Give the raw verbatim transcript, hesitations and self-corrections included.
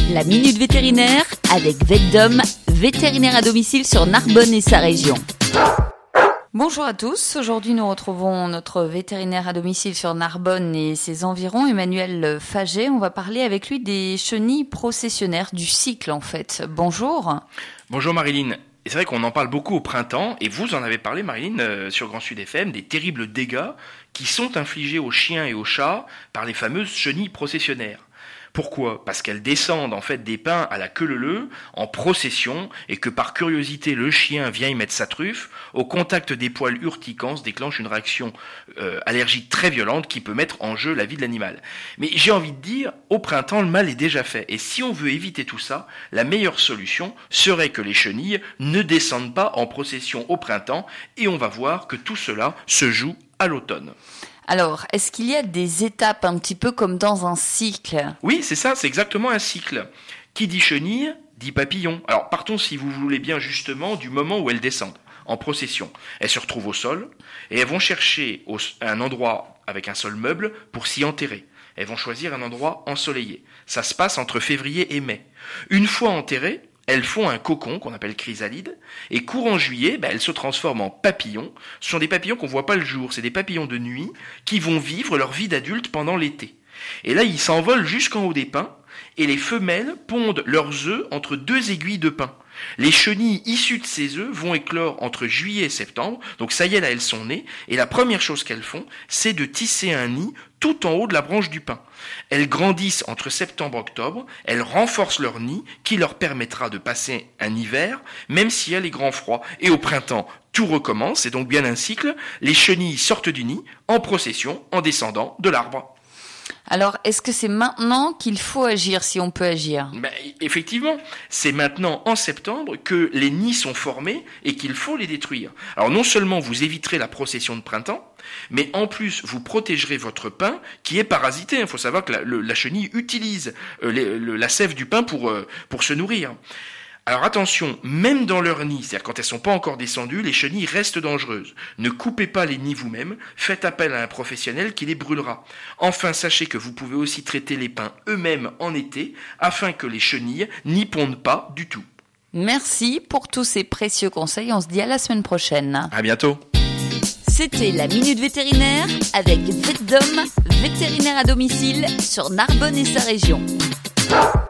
La Minute Vétérinaire avec VetDom, vétérinaire à domicile sur Narbonne et sa région. Bonjour à tous, aujourd'hui nous retrouvons notre vétérinaire à domicile sur Narbonne et ses environs, Emmanuel Faget. On va parler avec lui des chenilles processionnaires, du cycle en fait. Bonjour. Bonjour Marilyn. Et c'est vrai qu'on en parle beaucoup au printemps, et vous en avez parlé Marilyn euh, sur Grand Sud F M, des terribles dégâts qui sont infligés aux chiens et aux chats par les fameuses chenilles processionnaires. Pourquoi ? Parce qu'elles descendent en fait des pins à la queue leu-leu en procession et que par curiosité le chien vient y mettre sa truffe. Au contact des poils urticants se déclenche une réaction euh, allergique très violente qui peut mettre en jeu la vie de l'animal. Mais j'ai envie de dire, au printemps le mal est déjà fait et si on veut éviter tout ça, la meilleure solution serait que les chenilles ne descendent pas en procession au printemps et on va voir que tout cela se joue à l'automne. Alors, est-ce qu'il y a des étapes un petit peu comme dans un cycle ? Oui, c'est ça, c'est exactement un cycle. Qui dit chenille, dit papillon. Alors partons, si vous voulez bien, justement, du moment où elles descendent, en procession. Elles se retrouvent au sol, et elles vont chercher au, un endroit avec un sol meuble pour s'y enterrer. Elles vont choisir un endroit ensoleillé. Ça se passe entre février et mai. Une fois enterrées, elles font un cocon qu'on appelle chrysalide, et courant juillet, ben, elles se transforment en papillons. Ce sont des papillons qu'on voit pas le jour, c'est des papillons de nuit qui vont vivre leur vie d'adulte pendant l'été. Et là, ils s'envolent jusqu'en haut des pins, et les femelles pondent leurs œufs entre deux aiguilles de pin. Les chenilles issues de ces œufs vont éclore entre juillet et septembre, donc ça y est, là elles sont nées, et la première chose qu'elles font, c'est de tisser un nid tout en haut de la branche du pin. Elles grandissent entre septembre et octobre, elles renforcent leur nid, qui leur permettra de passer un hiver, même s'il y a les grands froids. Et au printemps, tout recommence, c'est donc bien un cycle, les chenilles sortent du nid, en procession, en descendant de l'arbre. Alors, est-ce que c'est maintenant qu'il faut agir, si on peut agir ? Ben, effectivement, c'est maintenant en septembre que les nids sont formés et qu'il faut les détruire. Alors non seulement vous éviterez la procession de printemps, mais en plus vous protégerez votre pin qui est parasité. Il faut savoir que la, le, la chenille utilise euh, les, le, la sève du pin pour, euh, pour se nourrir. Alors attention, même dans leur nid, c'est-à-dire quand elles ne sont pas encore descendues, les chenilles restent dangereuses. Ne coupez pas les nids vous-même, faites appel à un professionnel qui les brûlera. Enfin, sachez que vous pouvez aussi traiter les pins eux-mêmes en été, afin que les chenilles n'y pondent pas du tout. Merci pour tous ces précieux conseils, on se dit à la semaine prochaine. À bientôt. C'était la Minute Vétérinaire avec VetDom, vétérinaire à domicile sur Narbonne et sa région.